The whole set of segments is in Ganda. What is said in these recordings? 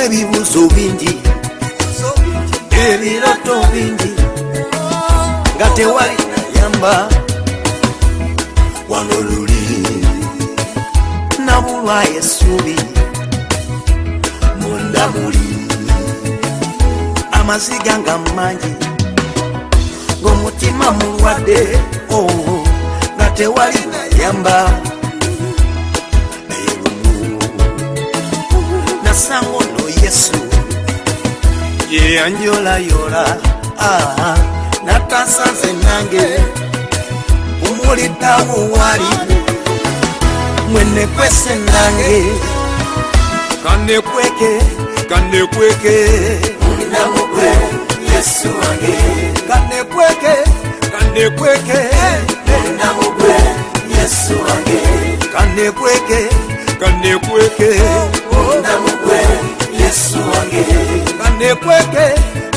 ebibuzo bingi ebiroto bingi nga tewali nayamba wano luli nabulwa essuubi munda muli amaziga nga mangi ng'omutima mulwadde nga tewali nayamba nasango no Yesu ye yanjolayola natasanze nange umulitawo wali mwene kwese nange kandekweke namugwe Yesu wange kandekweke namugwe Yesu wange kandekweke namugwe Yesu wange kandekweke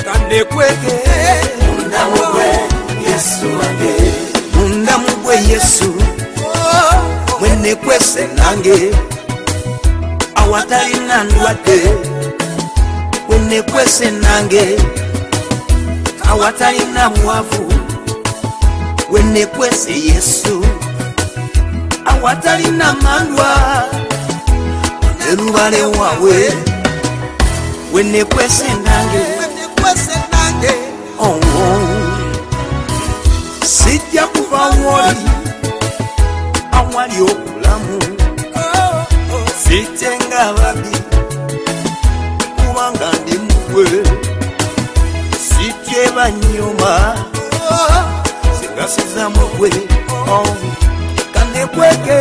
namugwe Yesu wange namugwe Yesu mwene kwese nange awatalina ndwadde mwene kwese nange awatalina mwavu mwene kwese Yesu awatalina mandwa erubale wawe mwene kwese nange sijja kuva woli awali obulamu sitenga babi kubanga ndi mugwe sityeba nyuma singasiza mugwe kandekweke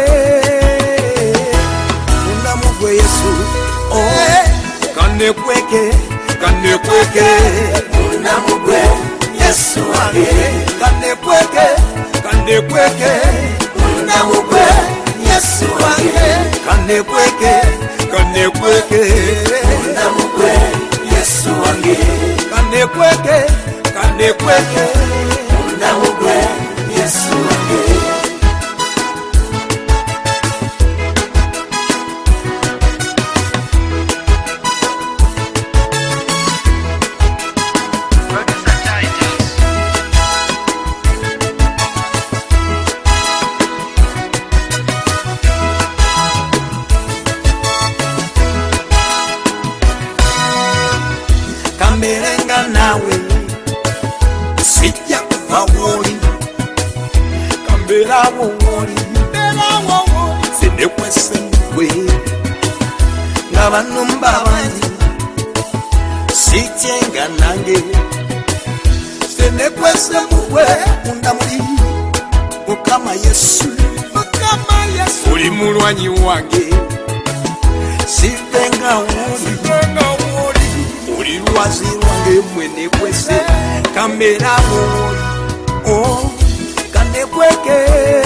namugwe Yesu kandekweke namugwe Yesu wange kandekweke namugwe Yesu wange kandekweke namugwe Yesu wange kandekweke namugwe Yesu wange kamberenga nawe sijja kuva woli kamberawo woli sindekwese mugwe nga banumba bangi sityenga nange sindekwese mugwe munda muli Mukama Yesu oli mulwanyi wange sivenga woli lwazi lwange mwene kwese kamberawo kandekweke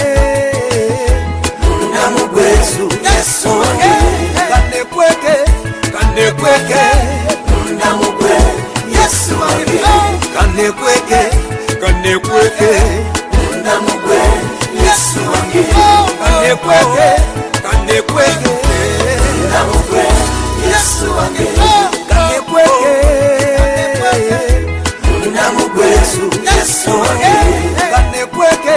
namugwe Yesu wange kandekweke namugwe Yesu wange kandekweke namugwe Yesu wange kandekweke namugwe Yesu wange kandekweke namugwe Yesu wange kandekweke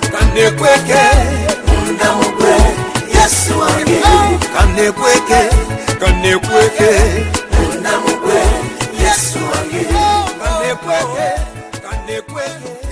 namugwe Yesu wange kandekweke namugwe Yesu wange kandekweke